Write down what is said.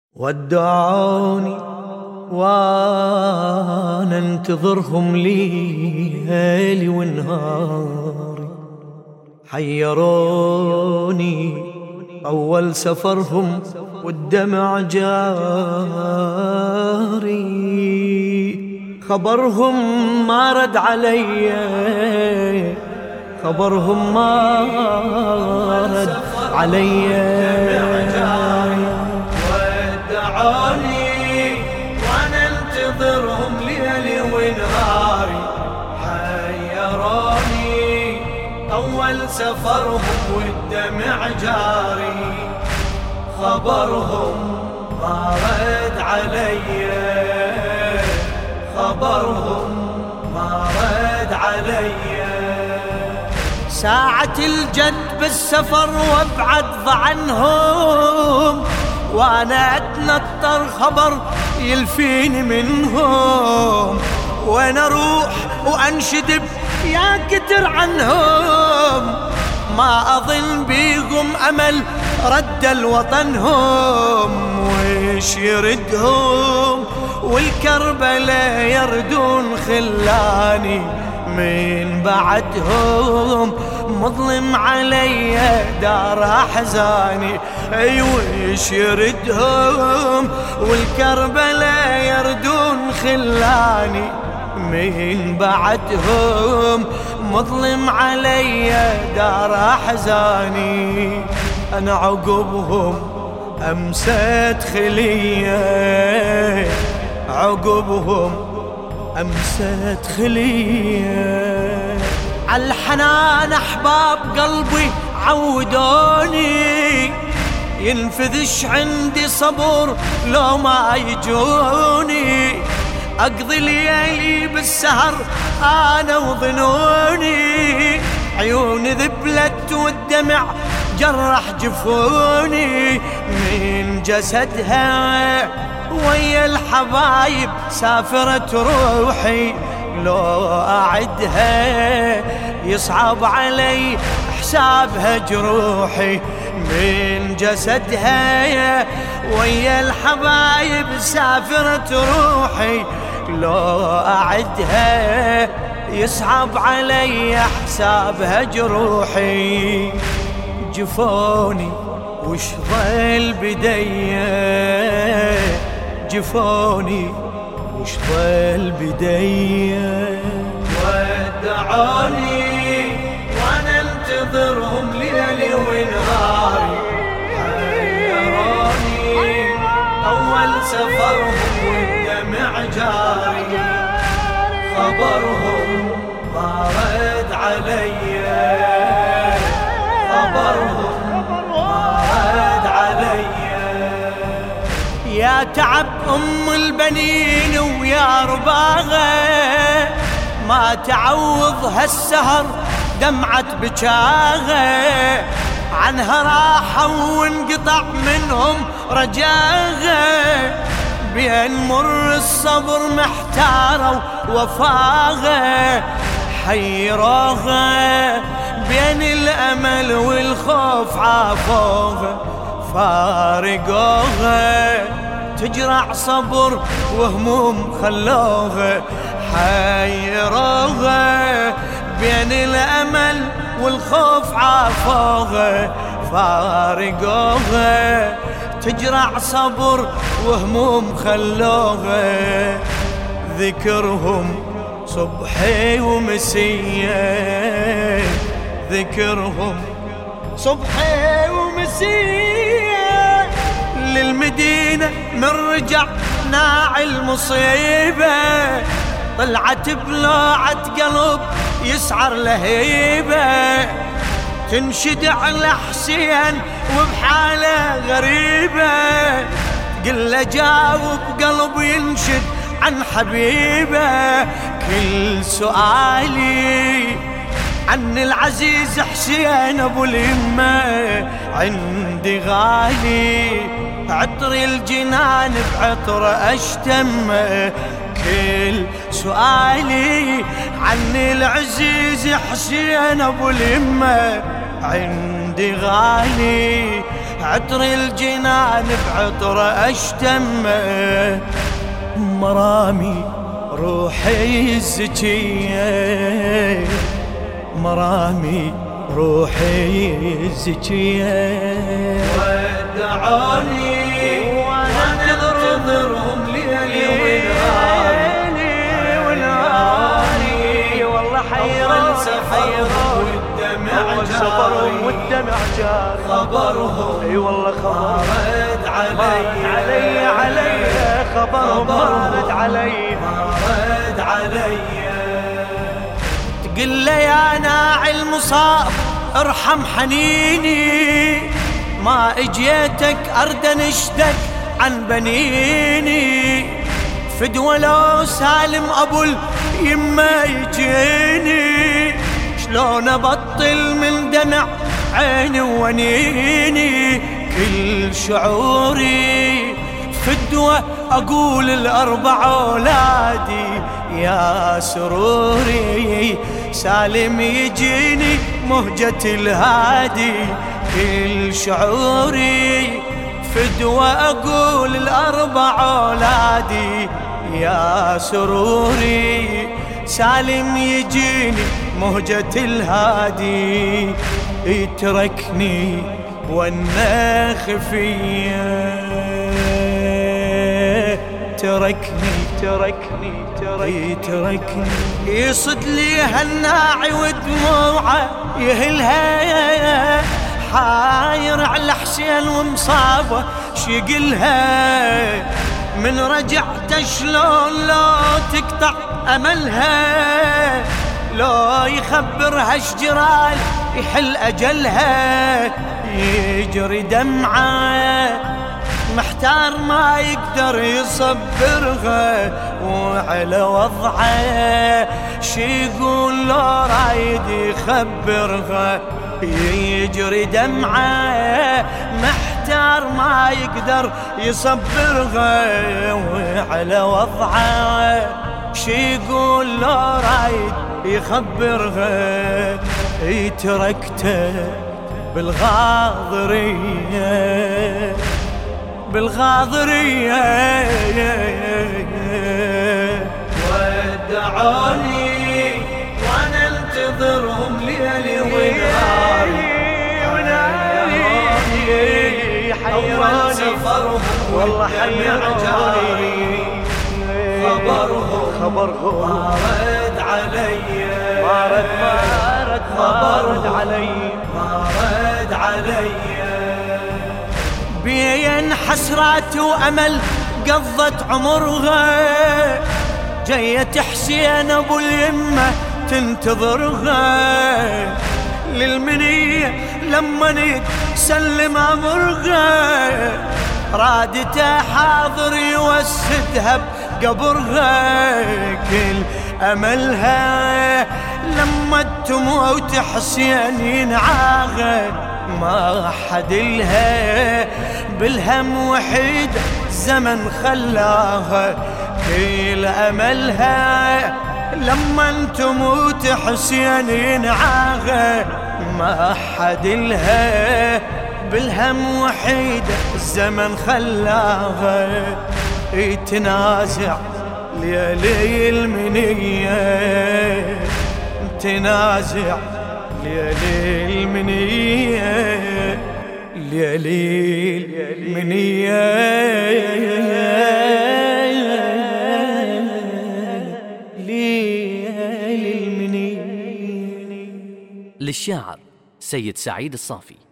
ودعوني وانا انتظرهم ليالي ونهاري، حيروني اول سفرهم والدمع جاري، خبرهم ما رد علي، خبرهم ما رد علي. ودعوني وانا انتظرهم ليلي ونهاري، حيروني اول سفرهم والدمع جاري، خبرهم ما رد علي، خبرهم ما رد علي. ساعة الجد بالسفر وابعد عنهم، وانا اتنطر خبر يلفيني منهم، وين اروح وانشدب يا كتر عنهم، ما اظن بيهم امل رد الوطنهم، ويش يردهم والكربلاء يردون خلاني من بعدهم، مظلم علي دار احزاني، اي ويش يردهم والكربلاء يردون خلاني من بعدهم، مظلم علي دار احزاني. انا عقبهم امست خليه، عقبهم امست خليه، عالحنان احباب قلبي عودوني، ينفذش عندي صبر لو ما يجوني، اقضي ليالي بالسهر انا وظنوني، عيوني ذبلت والدمع جرح جفوني، من جسدها ويا الحبايب سافرت روحي، لو أعدها يصعب علي حسابها جروحي، من جسدها ويا الحبايب سافرت روحي، لو أعدها يصعب علي حسابها جروحي. جفوني وش ظل بديه، جفوني وش ظل بديه. ودعوني وانا انتظرهم ليلي ونهاري، حيروني اول سفرهم والدمع جاري، خبرهم ما رد علي، خبرهم يا تعب أم البنين ويا رباغة، ما تعوض هالسهر دمعة بجاغة، عنها راحة وانقطع منهم رجاغة، بين مر الصبر محتارة ووفاغة، حيروغة بين الأمل والخوف عافوغة، فارقوها تجرع صبر وهموم خلوها، حيروها بين الأمل والخوف عافوها، فارقوها تجرع صبر وهموم خلوها، ذكرهم صبحي ومسية، ذكرهم صبحي ومسية، للمدينة من رجع ناعي المصيبة، طلعت بلوعة قلب يسعر لهيبة، تنشد على حسين وبحالة غريبة، قل جاوب قلب ينشد عن حبيبه، كل سؤالي عن العزيز حسين ابو اليمه عندي غالي، عطر الجنان بعطر اشتم، كل سؤالي عن العزيز حسين ابو اليمه عندي غالي، عطر الجنان بعطر اشتمه، مرامي روحي الزكية، مرامي روحي الزكية. ودعوني وانا انتظرهم ليلي ونهاري، والله حيروني والدمع جاري، والدمع جاري خبرهم، اي والله خبرهم رد علي خبرهم رد علي تقل له يا ناعي المصاب ارحم حنيني، ما اجيتك ارد انشدك عن بنيني، فدوى لو سالم ابو اليمه يجيني، شلون ابطل من دمع عيني ونيني، كل شعوري فدوى اقول الاربع اولادي يا سروري، سالم يجيني مهجة الهادي، كل شعوري فدوى اقول الاربع اولادي يا سروري، سالم يجيني مهجة الهادي، يتركني وانا خفيه، تركني يصد لي هالناعي ودموعه يهلها، حاير على حسين ومصابه شيقلها، من رجعت شلون لو تقطع املها، لو يخبرها شجرال يحل اجلها، يجري دمعه محتار ما يقدر يصبرها، وعلى وضعه شي يقول لو رايد يخبرها، يجري دمعه محتار ما يقدر يصبرها، وعلى وضعه شي يقول لو رايد يخبرها، تركته بالغاضرية ودعوني وانا انتظرهم ليلي ونهاري، حيروني سفرهم والله حيروني، خبرهم ما رد علي، ما رد علي، بين حسرات وامل قضت عمرها، جيت حسين ابو اليمه تنتظرها، للمنيه لما تسلم امرها، رادته حاضر يوسدها بقبرها، كل املها لما تموت حسين ينعاها، ما حد لها بالهم وحيد الزمن خلاها، كل املها لما تموت حسين ينعاها، ما حد لها بالهم وحيد الزمن خلاها، تنازع ليالي المنيه، تنازع ليالي المنيه، ليالي المنيه، ليالي المنيه. للشاعر سيد سعيد الصافي.